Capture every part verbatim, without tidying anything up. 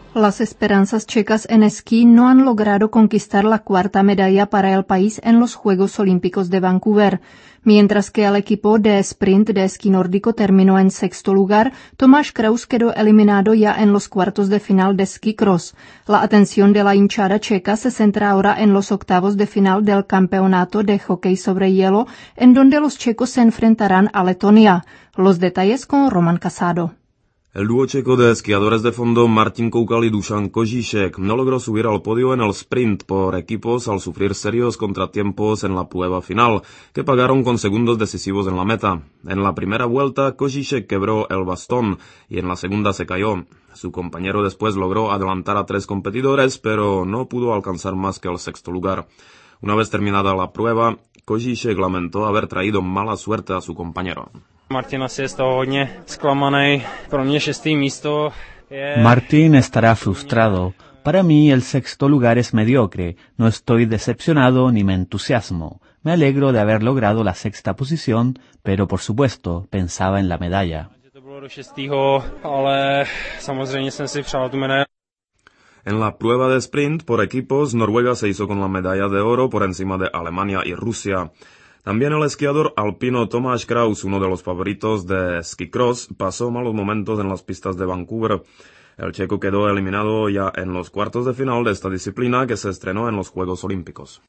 Las esperanzas checas en esquí no han logrado conquistar la cuarta medalla para el país en los Juegos Olímpicos de Vancouver. Mientras que el equipo de sprint de esquí nórdico terminó en sexto lugar, Tomáš Kraus quedó eliminado ya en los cuartos de final de ski cross. La atención de la hinchada checa se centra ahora en los octavos de final del campeonato de hockey sobre hielo, en donde los checos se enfrentarán a Letonia. Los detalles con Roman Casado. El dúo checo de esquiadores de fondo Martin Koukal y Dušan Kožíšek no logró subir al podio en el sprint por equipos al sufrir serios contratiempos en la prueba final, que pagaron con segundos decisivos en la meta. En la primera vuelta, Kožíšek quebró el bastón y en la segunda se cayó. Su compañero después logró adelantar a tres competidores, pero no pudo alcanzar más que el sexto lugar. Una vez terminada la prueba, Kožíšek lamentó haber traído mala suerte a su compañero. Martin asi je z toho hodně zklamaný. Pro mě šestý místo je... Martin estará frustrado. Para mí el sexto lugar es mediocre. No estoy decepcionado ni me entusiasmo. Me alegro de haber logrado la sexta posición, pero por supuesto pensaba en la medalla. To bylo do šestého, ale samozřejmě jsem si přál tu medaili. En la prueba de sprint por equipos, Noruega se hizo con la medalla de oro por encima de Alemania y Rusia. También el esquiador alpino Tomáš Kraus, uno de los favoritos de ski cross, pasó malos momentos en las pistas de Vancouver. El checo quedó eliminado ya en los cuartos de final de esta disciplina que se estrenó en los Juegos Olímpicos.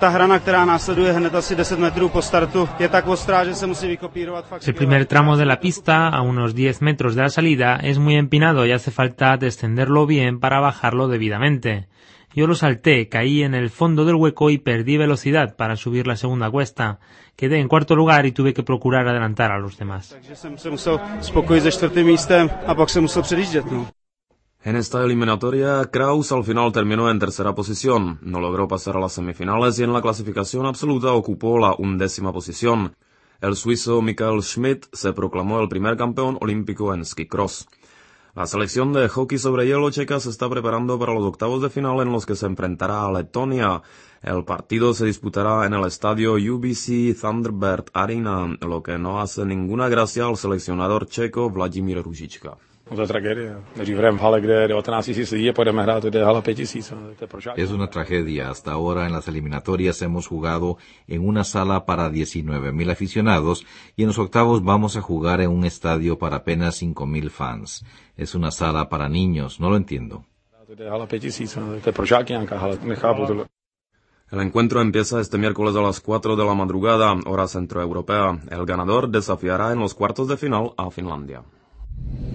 El primer tramo de la pista, a unos diez metros de la salida, es muy empinado y hace falta descenderlo bien para bajarlo debidamente. Yo lo salté, caí en el fondo del hueco y perdí velocidad para subir la segunda cuesta. Quedé en cuarto lugar y tuve que procurar adelantar a los demás. En esta eliminatoria, Kraus al final terminó en tercera posición, no logró pasar a las semifinales y en la clasificación absoluta ocupó la undécima posición. El suizo Michael Schmidt se proclamó el primer campeón olímpico en ski cross. La selección de hockey sobre hielo checa se está preparando para los octavos de final en los que se enfrentará a Letonia. El partido se disputará en el estadio U B C Thunderbird Arena, lo que no hace ninguna gracia al seleccionador checo Vladimír Růžička. Es una tragedia. Hasta ahora en las eliminatorias hemos jugado en una sala para diecinueve mil aficionados y en los octavos vamos a jugar en un estadio para apenas cinco mil fans. Es una sala para niños, no lo entiendo. El encuentro empieza este miércoles a las cuatro de la madrugada, hora centroeuropea. El ganador desafiará en los cuartos de final a Finlandia.